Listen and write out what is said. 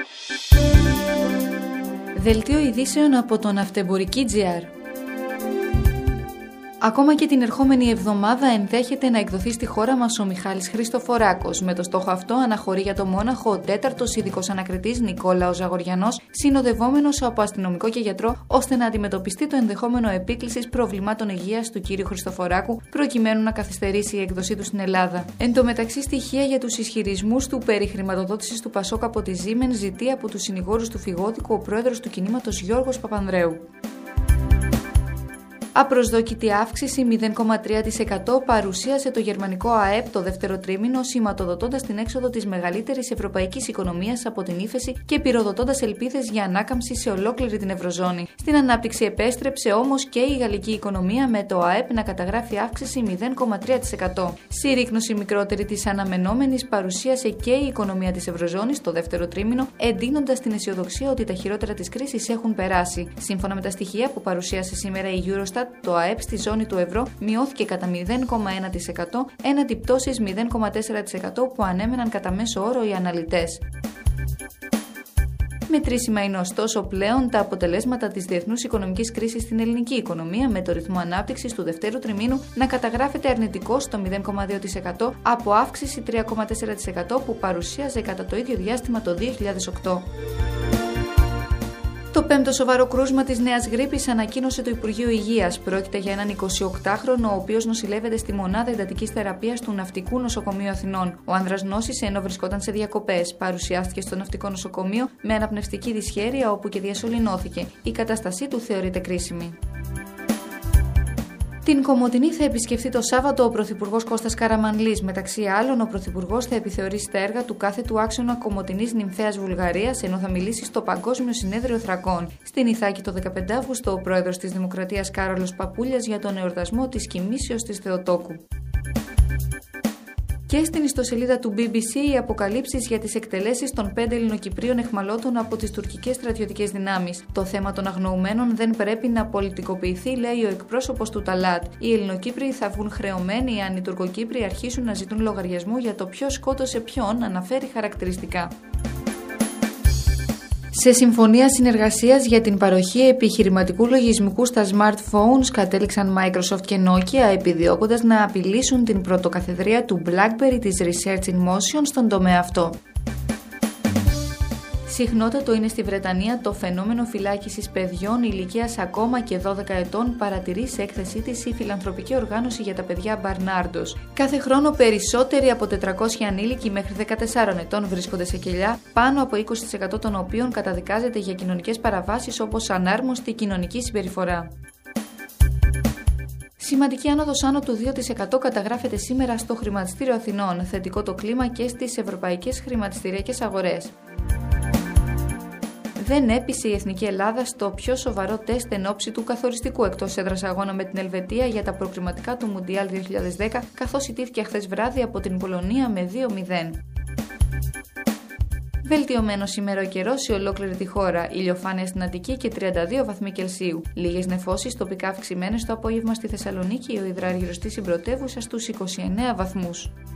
Δελτίο ειδήσεων από το Ναυτεμπορική.gr. Ακόμα και την ερχόμενη εβδομάδα ενδέχεται να εκδοθεί στη χώρα μας ο Μιχάλης Χριστοφοράκος. Με το στόχο αυτό αναχωρεί για το Μόναχο ο 4ος ειδικός ανακριτής Νικόλαος Ζαγοριανός, συνοδευόμενος από αστυνομικό και γιατρό, ώστε να αντιμετωπιστεί το ενδεχόμενο επίκλησης προβλημάτων υγείας του κύριου Χριστοφοράκου, προκειμένου να καθυστερήσει η έκδοσή του στην Ελλάδα. Εν τω μεταξύ, στοιχεία για τους ισχυρισμούς του περί χρηματοδότησης του Πασόκ από τη Siemens ζητεί από τους συνηγόρους του Φυγόδικου ο πρόεδρος του κινήματος Γιώργος Παπανδρέου. Απροσδόκητη αύξηση 0,3% παρουσίασε το γερμανικό ΑΕΠ το δεύτερο τρίμηνο, σηματοδοτώντας την έξοδο της μεγαλύτερης ευρωπαϊκής οικονομίας από την ύφεση και πυροδοτώντας ελπίδες για ανάκαμψη σε ολόκληρη την Ευρωζώνη. Στην ανάπτυξη επέστρεψε όμως και η γαλλική οικονομία, με το ΑΕΠ να καταγράφει αύξηση 0,3%. Συρρίκνωση μικρότερη της αναμενόμενης παρουσίασε και η οικονομία της Ευρωζώνης το δεύτερο τρίμηνο, εντείνοντας την αισιοδοξία ότι τα χειρότερα της κρίσης έχουν περάσει. Σύμφωνα με τα στοιχεία που παρουσίασε σήμερα η Eurostat, το ΑΕΠ στη ζώνη του ευρώ μειώθηκε κατά 0,1%, έναντι πτώσης 0,4% που ανέμεναν κατά μέσο όρο οι αναλυτές. Μετρήσιμα είναι ωστόσο πλέον τα αποτελέσματα της διεθνούς οικονομικής κρίσης στην ελληνική οικονομία, με το ρυθμό ανάπτυξης του δευτέρου τριμήνου να καταγράφεται αρνητικό στο 0,2% από αύξηση 3,4% που παρουσίαζε κατά το ίδιο διάστημα το 2008. Το πέμπτο σοβαρό κρούσμα της νέας γρίπης ανακοίνωσε το Υπουργείο Υγείας. Πρόκειται για έναν 28χρονο, ο οποίος νοσηλεύεται στη μονάδα εντατικής θεραπείας του Ναυτικού Νοσοκομείου Αθηνών. Ο άνδρας νόσησε ενώ βρισκόταν σε διακοπές. Παρουσιάστηκε στο Ναυτικό Νοσοκομείο με αναπνευστική δυσχέρεια, όπου και διασωληνώθηκε. Η κατάστασή του θεωρείται κρίσιμη. Την Κομοτηνή θα επισκεφθεί το Σάββατο ο Πρωθυπουργός Κώστας Καραμανλής. Μεταξύ άλλων, ο Πρωθυπουργός θα επιθεωρήσει τα έργα του κάθετου άξονα Κομοτηνής Νυμφέας Βουλγαρίας, ενώ θα μιλήσει στο Παγκόσμιο Συνέδριο Θρακών. Στην Ιθάκη το 15 Αύγουστο, ο πρόεδρος της Δημοκρατίας Κάρολος Παπούλιας για τον εορτασμό της κοιμήσεως της Θεοτόκου. Και στην ιστοσελίδα του BBC οι αποκαλύψεις για τις εκτελέσεις των 5 Ελληνοκυπρίων εχμαλώτων από τις τουρκικές στρατιωτικές δυνάμεις. Το θέμα των αγνοουμένων δεν πρέπει να πολιτικοποιηθεί, λέει ο εκπρόσωπος του Ταλάτ. Οι Ελληνοκύπριοι θα βγουν χρεωμένοι αν οι Τουρκοκύπριοι αρχίσουν να ζητούν λογαριασμό για το ποιος σκότωσε ποιον, αναφέρει χαρακτηριστικά. Σε συμφωνία συνεργασίας για την παροχή επιχειρηματικού λογισμικού στα smartphones κατέληξαν Microsoft και Nokia, επιδιώκοντας να απειλήσουν την πρωτοκαθεδρία του BlackBerry της Research in Motion στον τομέα αυτό. Συχνότατο είναι στη Βρετανία το φαινόμενο φυλάκισης παιδιών ηλικίας ακόμα και 12 ετών, παρατηρεί σε έκθεσή της η φιλανθρωπική οργάνωση για τα παιδιά Μπαρνάρντος. Κάθε χρόνο περισσότεροι από 400 ανήλικοι μέχρι 14 ετών βρίσκονται σε κελιά, πάνω από 20% των οποίων καταδικάζεται για κοινωνικές παραβάσεις όπως ανάρμοστη κοινωνική συμπεριφορά. Σημαντική άνοδος άνω του 2% καταγράφεται σήμερα στο χρηματιστήριο Αθηνών, θετικό το κλίμα και στις ευρωπαϊκές χρηματιστηριακές αγορές. Δεν έπεισε η Εθνική Ελλάδα στο πιο σοβαρό τεστ εν ώψη του καθοριστικού εκτός έδρας αγώνα με την Ελβετία για τα προκριματικά του Μουντιάλ 2010, καθώς ιτήθηκε χθες βράδυ από την Πολωνία με 2-0. Βελτιωμένο σήμερα ο καιρός σε ολόκληρη τη χώρα, ηλιοφάνεια στην Αττική και 32 βαθμοί Κελσίου. Λίγες νεφώσεις τοπικά αυξημένες το απόγευμα στη Θεσσαλονίκη, ο υδράργυρος της συμπρωτεύουσας στους 29 βαθμούς.